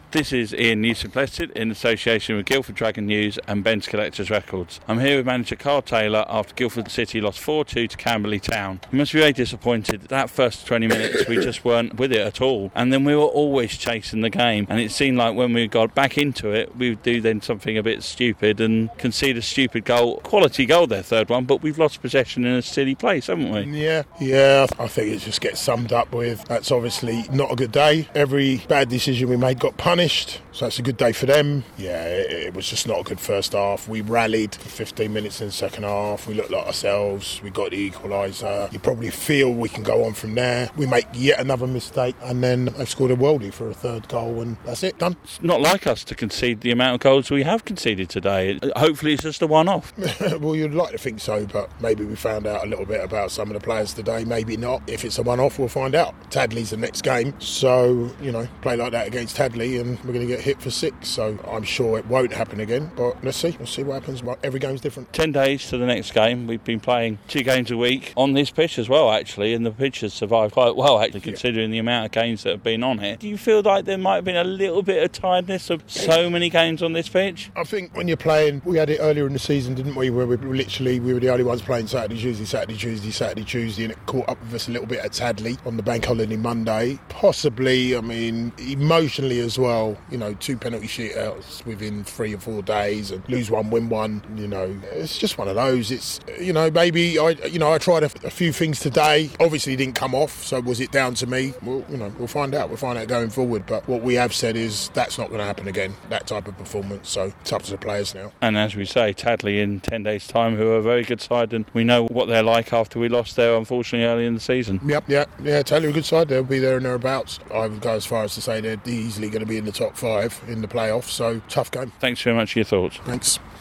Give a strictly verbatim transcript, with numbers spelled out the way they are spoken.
This is Ian Newson-Plested in association with Guildford Dragon News and Ben's Collectors Records. I'm here with manager Carl Taylor after Guildford City lost four two to Camberley Town. We must be very disappointed. That first twenty minutes we just weren't with it at all, and then we were always chasing the game, and it seemed like when we got back into it we would do then something a bit stupid and concede a stupid goal. Quality goal, their third one, but we've lost possession in a silly place, haven't we? Yeah, yeah, I think it just gets summed up with that's obviously not a good day. Every bad decision we made got punished, so that's a good day for them. Yeah, it, it was just not a good first half. We rallied for fifteen minutes in the second half. We looked like ourselves. We got the equaliser. You probably feel we can go on from there. We make yet another mistake, and then they've scored a worldie for a third goal, and that's it, done. It's not like us to concede the amount of goals we have conceded today. Hopefully it's just a one-off. Well, you'd like to think so, but maybe we found out a little bit about some of the players today. Maybe not. If it's a one-off, we'll find out. Tadley's the next game, so, you know, play like that against Tadley and we're going to get hit for six, so I'm sure it won't happen again, but let's see. We'll see what happens. Every game's different. Ten days to the next game. We've been playing two games a week on this pitch as well, actually, and the pitch has survived quite well, actually, considering yeah. the amount of games that have been on it. Do you feel like there might have been a little bit of tiredness of so many games on this pitch? I think when you're playing, we had it earlier in the season, didn't we, where we were literally, we were the only ones playing Saturday, Tuesday, Saturday, Tuesday, Saturday, Tuesday, and it caught up with us a little bit at Tadley on the bank holiday Monday. Possibly, I mean, emotionally as well, you know, two penalty shootouts within three or four days and lose one, win one, you know, it's just one of those. It's, you know, maybe I, you know, I tried a, a few things today, obviously didn't come off, so was it down to me? Well, you know, we'll find out, we'll find out going forward, but what we have said is that's not going to happen again, that type of performance, so it's up to the players now. And as we say, Tadley in ten days' time, who are a very good side, and we know what they're like after we lost there, unfortunately, early in the season. Yep, yeah, yeah, Tadley a good side, they'll be there and thereabouts. I would go as far as to say they're easily going to be in the top five in the playoffs, so tough game. Thanks very much for your thoughts. Thanks.